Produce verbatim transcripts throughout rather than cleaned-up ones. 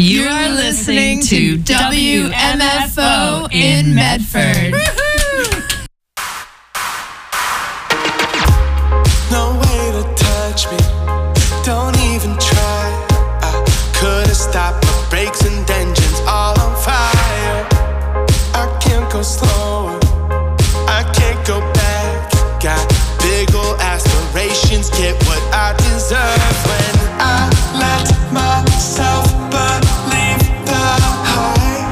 You are listening to W M F O in Medford. No way to touch me, don't even try. I could've stopped the brakes and engines all on fire. I can't go slower, I can't go back. Got big ol' aspirations, get what I deserve. When I let myself believe the hype,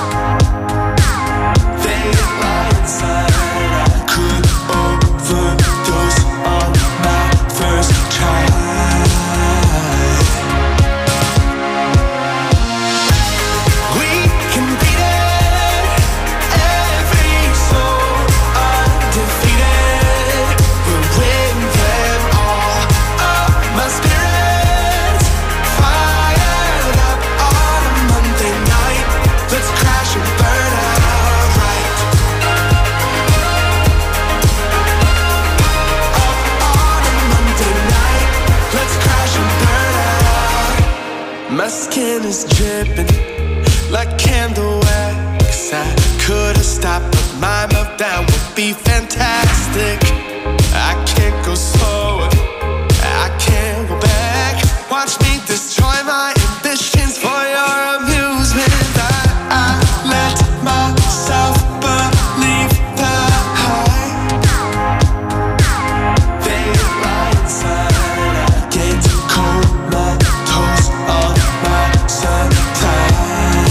they lie inside. I could overdose on my first try. We can beat it, every soul undefeated. We'll win them all. Oh, my spirit's fired up on a Monday night. Let's crash and burn out right. Up on a Monday night. Let's crash and burn out. My skin is dripping like candle wax. I could've stopped, but my meltdown would be fantastic. I can't go slower, I can't go back. Watch me destroy my ambitions for your amusement. I, I let myself believe the hype. They lie inside. I get comatose on my supply.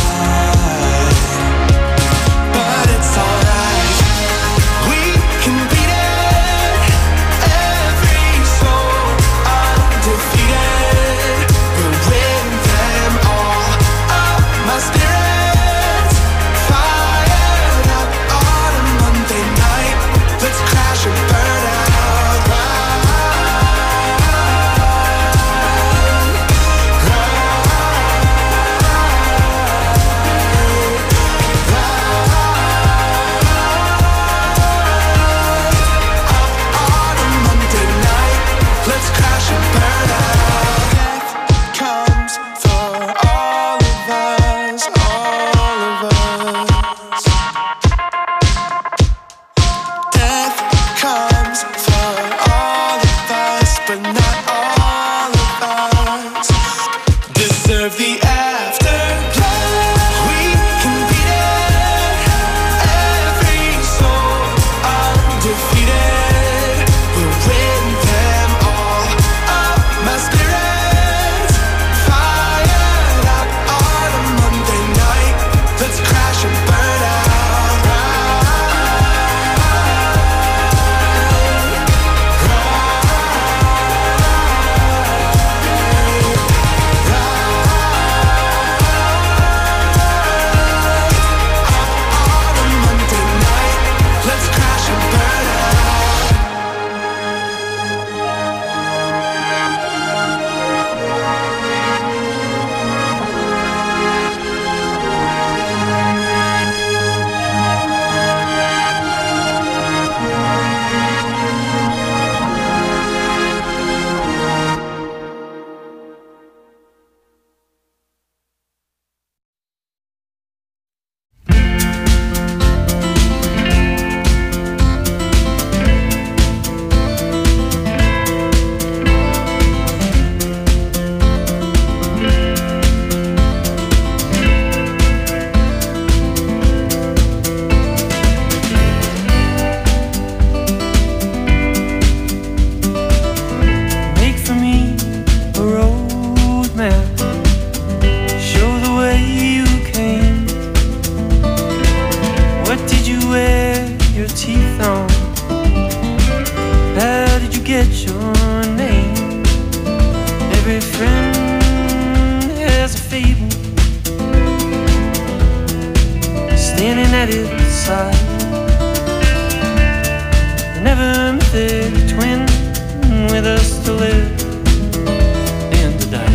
But it's alright, we can beat it. Every soul undefeated. We'll win them all. Oh, my spirit's fired up on a Monday night. Let's crash and burn out right. On a Monday night, let's crash and burn out. Death comes for all of us, all of us. Death comes for all of us, but not all of us deserve the afterlife. We can beat it, every soul undefeated. We'll win them all. Oh, my spirit's fired up on a Monday night. Let's crash and burn out right. On a Monday night, let's crash and burn out. Make for me a road map. Show the way you came. What did you wear your teeth on? How did you get your name? Every friend has a fable, standing at its side. They never met their twin with us to live and to die.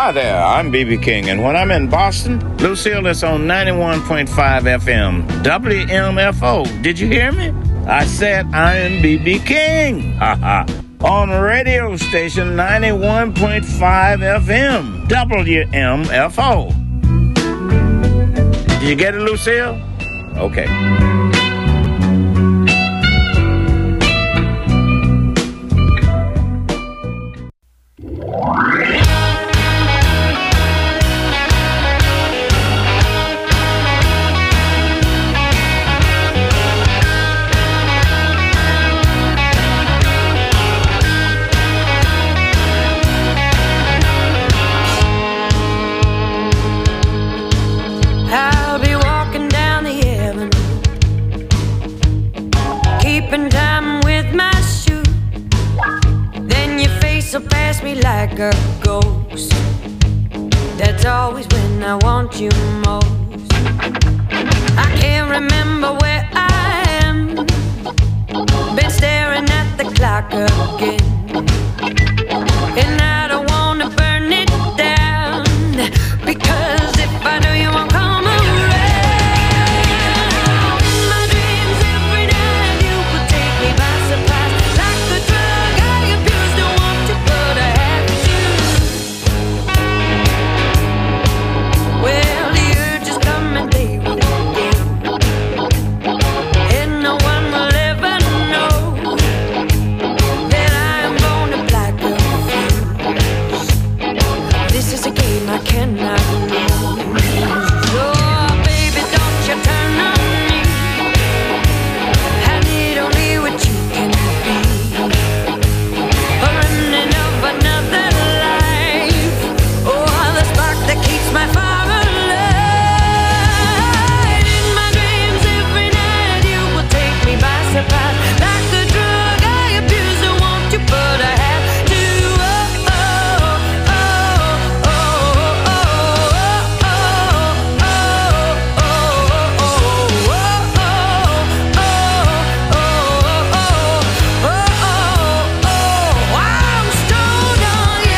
Hi there, I'm B B King, and when I'm in Boston, Lucille is on ninety-one point five F M, W M F O. Did you hear me? I said I am B B King. Ha ha. On radio station ninety-one point five F M, W M F O. Did you get it, Lucille? Okay. Like a ghost. That's always when I want you most. I can't remember where I am. Been staring at the clock again, and I don't wanna burn it down, because if I do, you won't come around. In my dreams every night you would take me by surprise, like a drug I abused. Don't want to, but I have to. Well, the urge is coming, they will again, and no one will ever know that I am gonna black a fuse. This is a game I cannot lose. Oh, baby, don't you turn on me. I need only what you can be. A running of another life. Oh, the spark that keeps my fire alive. In my dreams every night you will take me by surprise, like a drug I abuse. Don't want you, but I have to. Oh, oh, oh, oh, oh, oh, oh, oh, oh, I'm stoned on you.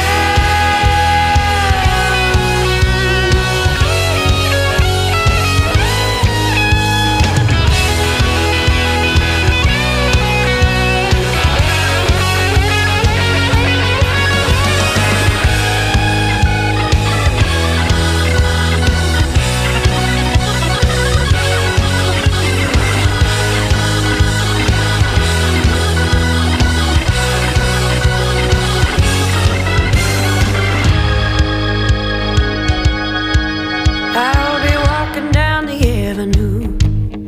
I'll be walking down the avenue,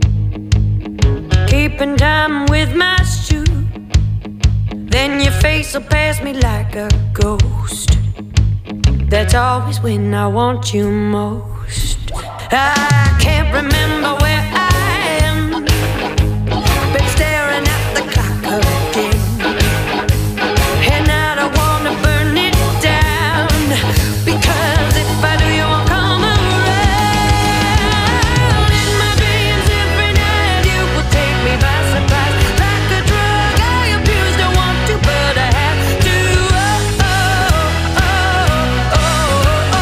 keeping time with my shoe. Then your face will pass me like a ghost. That's always when I want you most. I can't remember where I am. Been staring at the clock again, and I don't wanna burn it down, because if I do, you won't come around. In my dreams every night you will take me by surprise, like a drug I abuse. Don't want to, but I have to. Oh, oh, oh, oh, oh, oh,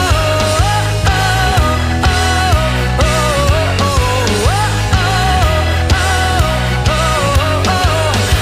oh, oh, oh, oh, oh.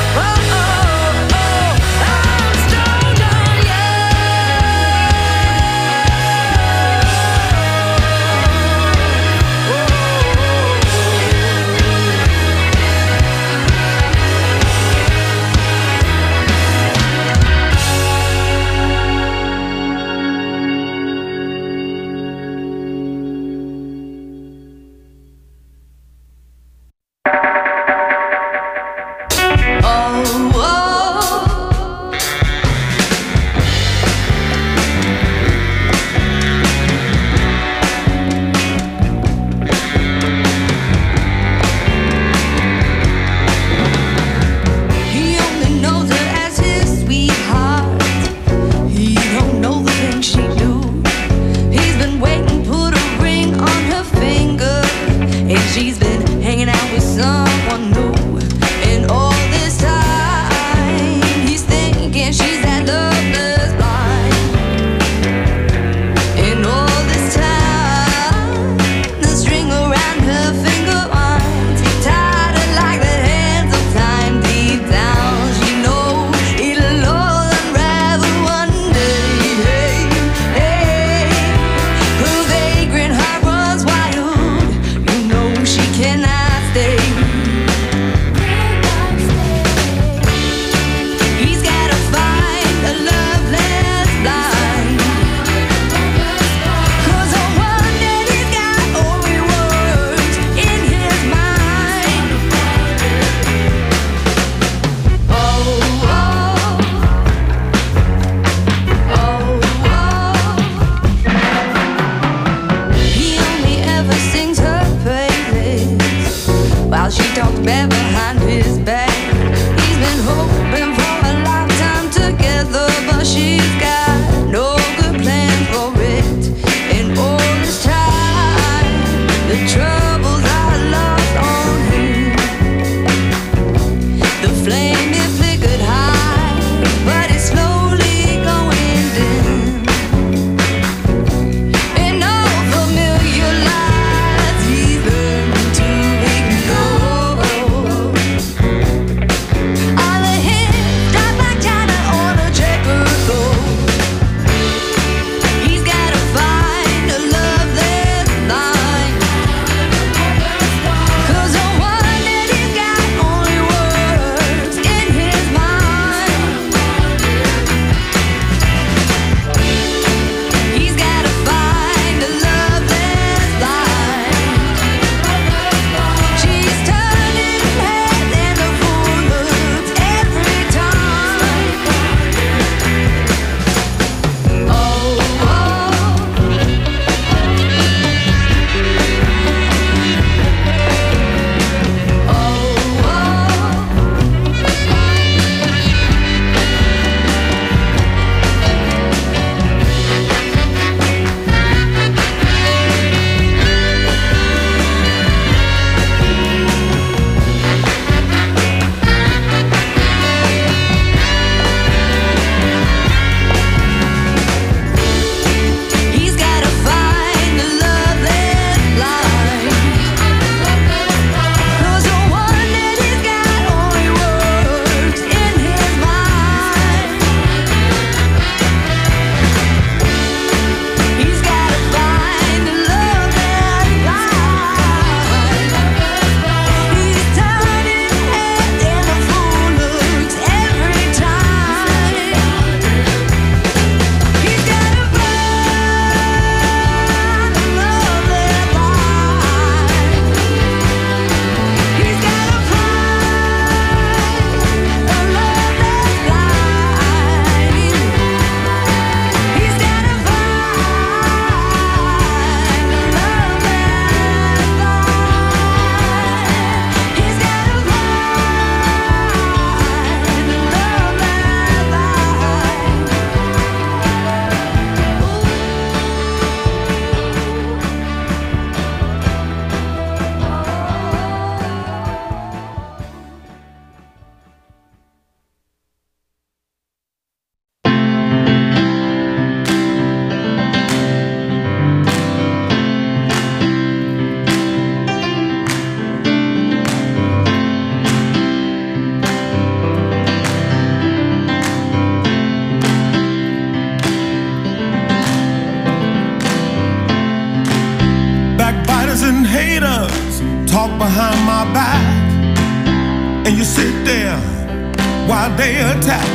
talk behind my back, and you sit there while they attack.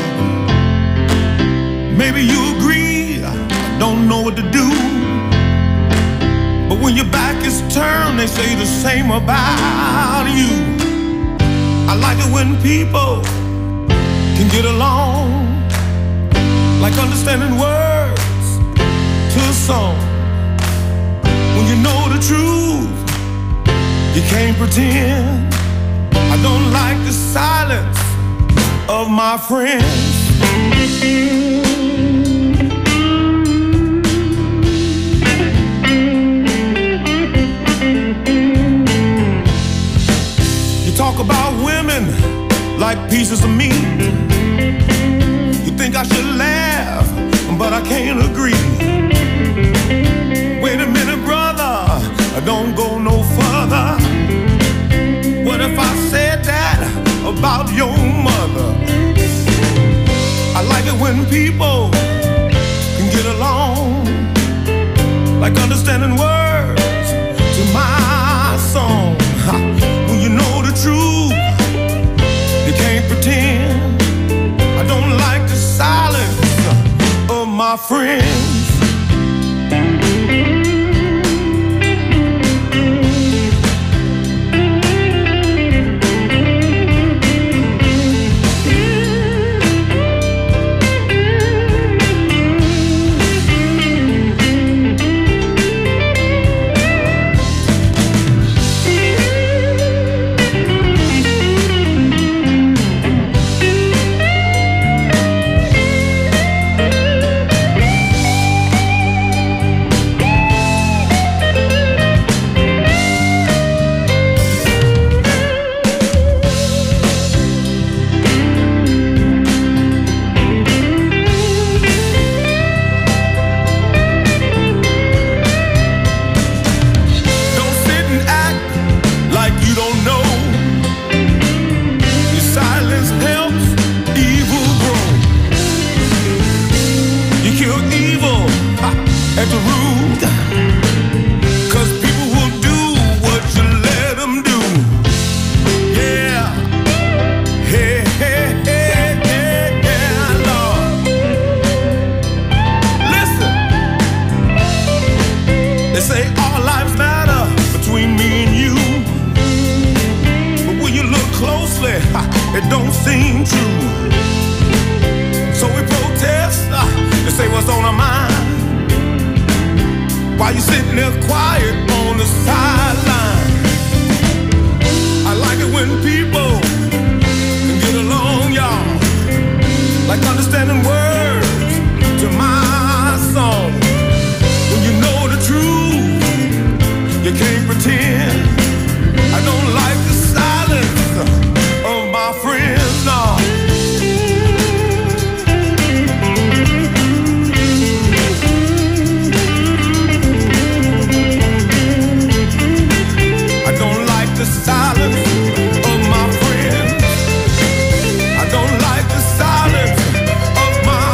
Maybe you agree, I don't know what to do. But when your back is turned, they say the same about you. I like it when people can get along, like understanding words to a song. When you know the truth, you can't pretend. I don't like the silence of my friends. You talk about women like pieces of meat. You think I should laugh, but I can't agree. Wait a minute, brother, don't go no further. What if I said that about your mother? I like it when people can get along, like understanding words to my song. When you know the truth, you can't pretend. I don't like the silence of my friends. It don't seem true. So we protest and say what's on our mind, while you sitting there quiet on the sideline. I like it when people can get along, y'all, like understanding words to my song. When you know the truth, you can't pretend. I don't like the silence of my friends, no. I don't like the silence of my friends. I don't like the silence of my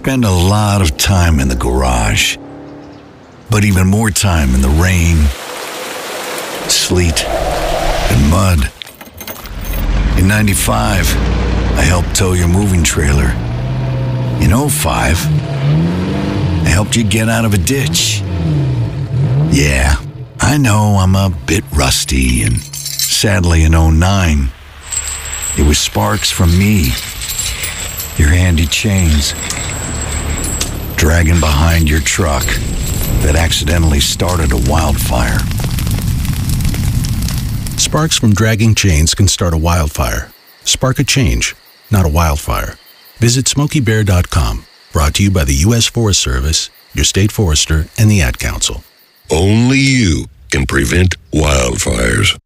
spend a lot of time in the garage, but even more time in the rain, sleet, and mud. In ninety-five, I helped tow your moving trailer. In oh five, I helped you get out of a ditch. Yeah, I know I'm a bit rusty, and sadly in oh nine, it was sparks from me, your handy chains, dragging behind your truck that accidentally started a wildfire. Sparks from dragging chains can start a wildfire. Spark a change, not a wildfire. Visit Smokey Bear dot com. Brought to you by the U S Forest Service, your state forester, and the Ad Council. Only you can prevent wildfires.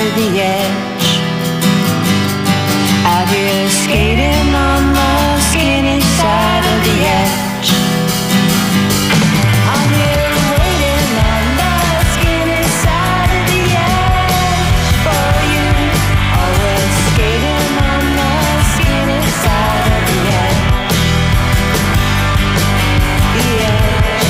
of the edge. Out here skating on the skinny side of the edge. I'm here waiting on the skinny side of the edge for you. Always skating on the skinny side of the edge. The edge.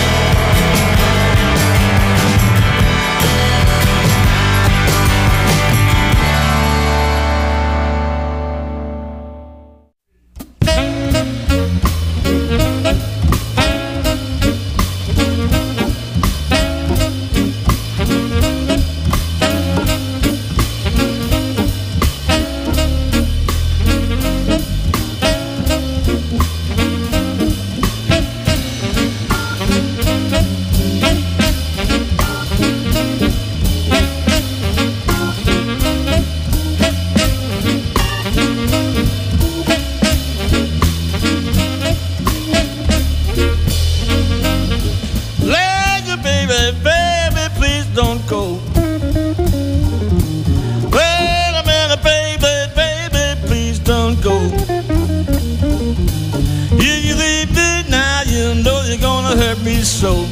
So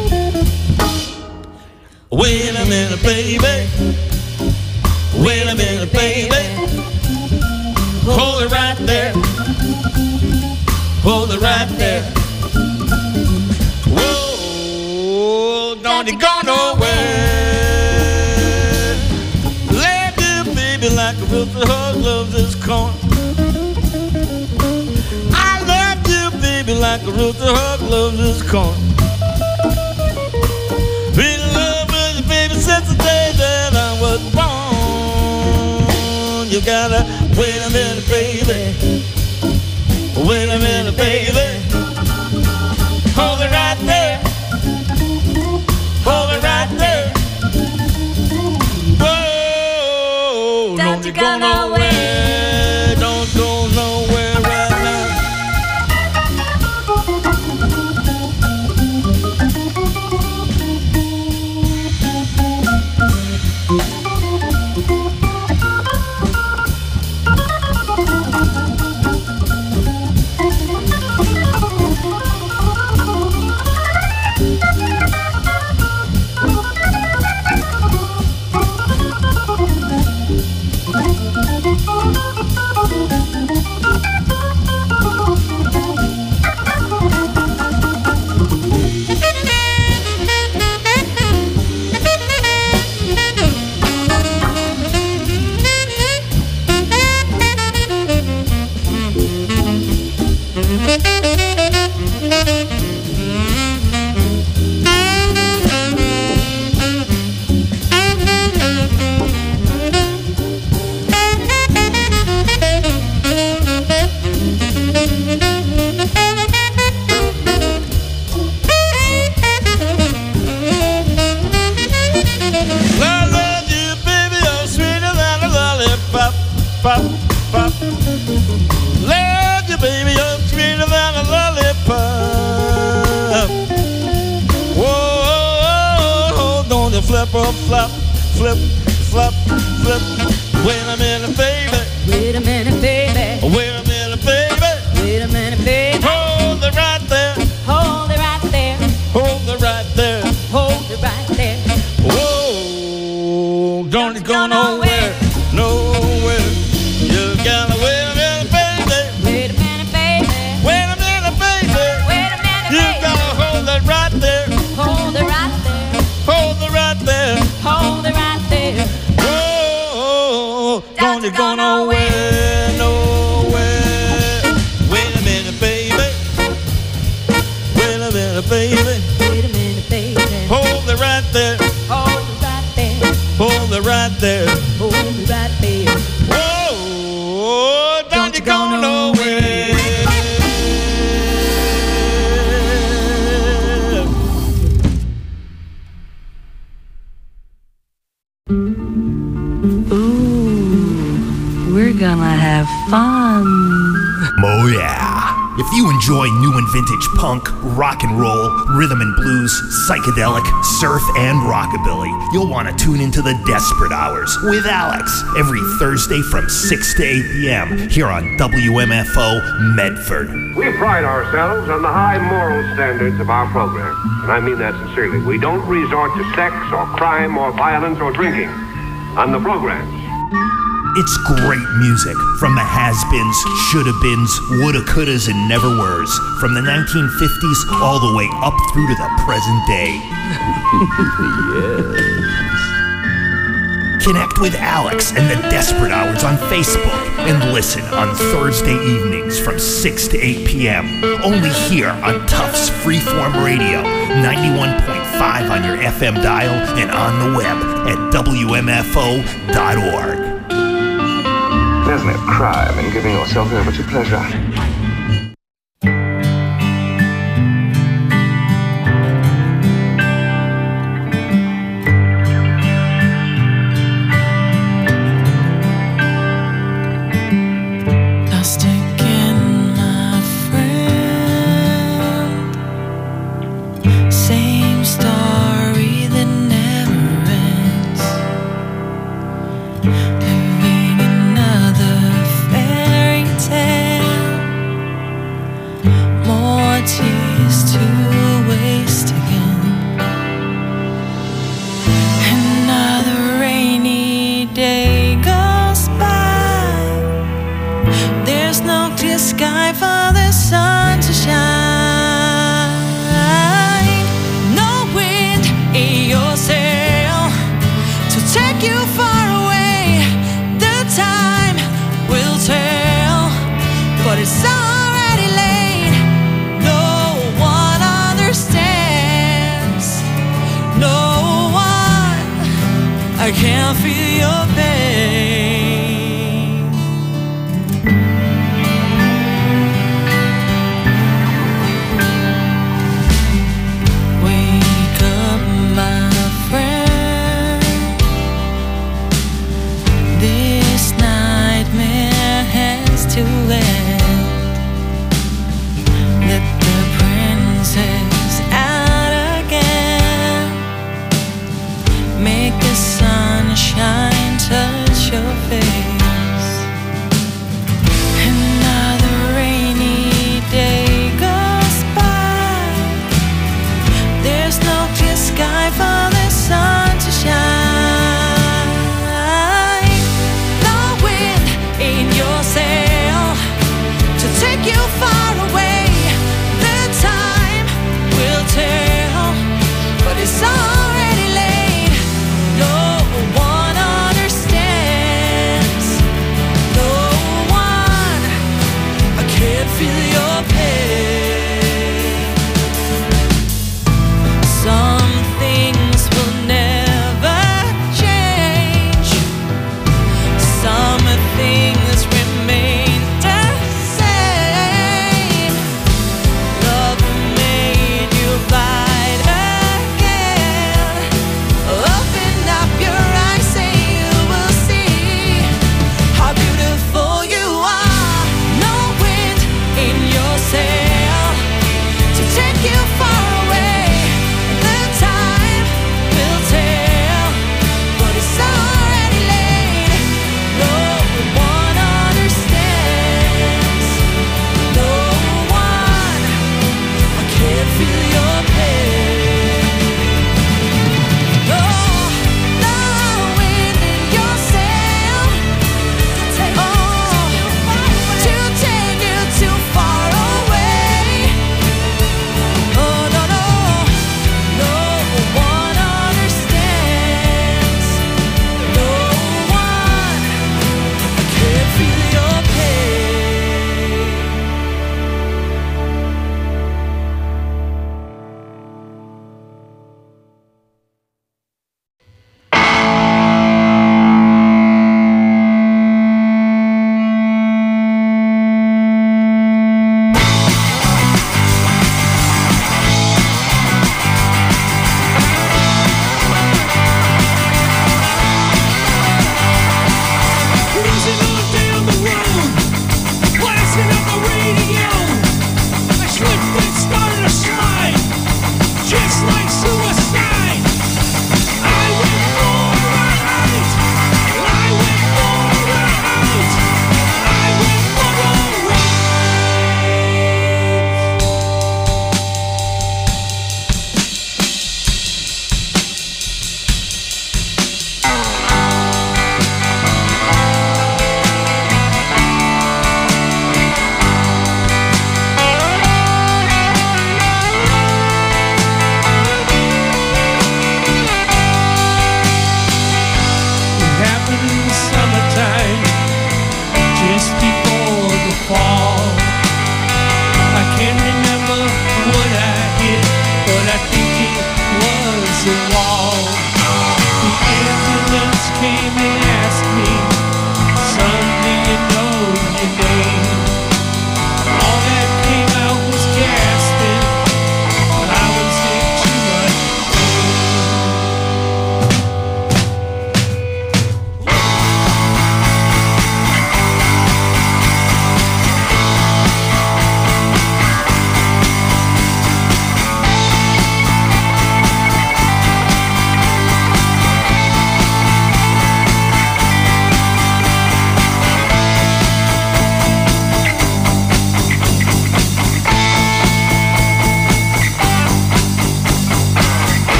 wait a minute, baby. Wait a minute, baby. Hold it right there. Hold it right there. Whoa, don't you go nowhere. Love you, baby, like a rooster hug loves his corn. I love you, baby, like a rooster hug loves his corn. Since the day that I was born, you gotta wait a minute, baby. Wait a minute, baby. Hold it right there. Hold it right there. Whoa, don't you go nowhere. Don't go nowhere right now. Pop, pop. Love you, baby, you're sweeter than a lollipop. Whoa, don't you flip or flop, flip, flop, flip. Wait a minute, baby. Wait a minute, baby. Wait a minute, baby. Wait a minute, baby. Hold it right there. Hold it right there. Hold it right there. Hold it right there. Whoa, don't you go nowhere, nowhere. You gotta wait a minute, baby. Wait a minute, baby. Wait a minute, baby. Wait a minute, You baby. gotta hold it right there. Hold it right there. Hold it right there. Hold it right there. Whoa, don't you go nowhere, nowhere. Wait a minute, baby. Wait a minute, baby. Wait a minute, baby. Hold it right there. Hold it right there. Hold it right there. Hold it right there. Whoa, don't you go nowhere. Ooh, we're gonna have fun. Oh yeah. If you enjoy new and vintage punk, rock and roll, rhythm and blues, psychedelic, surf, and rockabilly, you'll want to tune into the Desperate Hours with Alex every Thursday from six to eight p.m. here on W M F O Medford. We pride ourselves on the high moral standards of our program, and I mean that sincerely. We don't resort to sex or crime or violence or drinking on the programs. It's great music from the has-beens, shoulda-beens, woulda-couldas, and never-weres, from the nineteen fifties all the way up through to the present day. Yes. Connect with Alex and the Desperate Hours on Facebook and listen on Thursday evenings from six to eight p.m. only here on Tufts Freeform Radio, ninety-one point five on your F M dial and on the web at W M F O dot org. There's no crime in giving yourself over to pleasure.